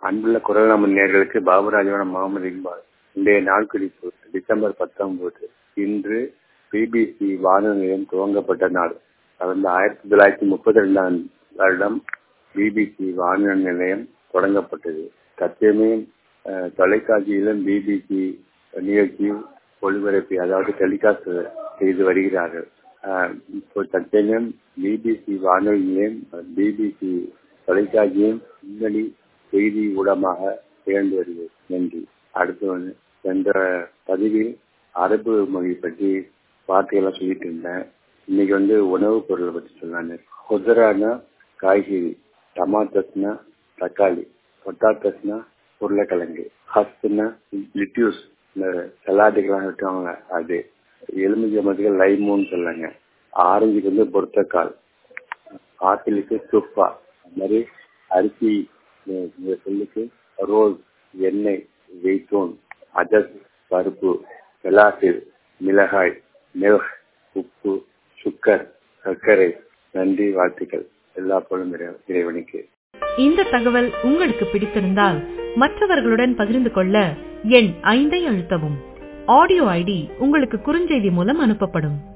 அன்புள்ள குரல் நமது நேயர்களுக்கு பாபுராஜவன முகமது இக்பால். இன்றைய நாள் குறிப்பு டிசம்பர் 19. இன்று பிபிசி வானொலி நிலையம் துவங்கப்பட்ட நாள். கடந்த 1932 வருடம் பிபிசி வானொலி நிலையம் தொடங்கப்பட்டது. தற்சமயம் தொலைக்காட்சியிலும் பிபிசி நிகழ்ச்சி ஒளிபரப்பி அதாவது டெலிகாஸ்ட் செய்து வருகிறார்கள். இப்போ தற்சமயம் பிபிசி வானொலி நிலையம் பிபிசி தொலைக்காட்சியும் முன்னணி செய்தி ஊடகமாக திகழ்ந்து வருகிறது. நன்றி. அடுத்து சென்ற பதிவில் அரபு மொழி பற்றி வார்த்தைகள்லாம் சொல்லிட்டு இருந்தேன். இன்னைக்கு உணவுப் பொருளை பற்றி சொன்னாங்க. குதிரானா காய்கறி, டமாட்டஸ்னா தக்காளி, பொட்டாட்டஸ்னா உருளைக்கிழங்கு, ஹஸ்னா லிட்யூஸ் இந்த சலாடுக்கெல்லாம் விட்டுவாங்க அது, எலுமிச்சை மரத்துக்கு லைமோன்னு சொல்லாங்க, ஆரஞ்சுக்கு பொருத்தக்கால், ஆப்பிளுக்கு துப்பா, அது மாதிரி அரிசி சொல்லுக்கு ரோஸ், எண்ணெய், வெய்தோன், அஜஸ் பருப்பு, பெலாசில், மிளகாய், மில்க், உப்பு, சுக்கர், சர்க்கரை. நன்றி, வாழ்த்துக்கள். எல்லா பொருளும் இறைவனுக்கு. இந்த தகவல் உங்களுக்கு பிடித்திருந்தால் மற்றவர்களுடன் பகிர்ந்து கொள்ள எண் 5 அழுத்தவும். ஆடியோ ஐடி உங்களுக்கு குறுஞ்செய்தி மூலம் அனுப்பப்படும்.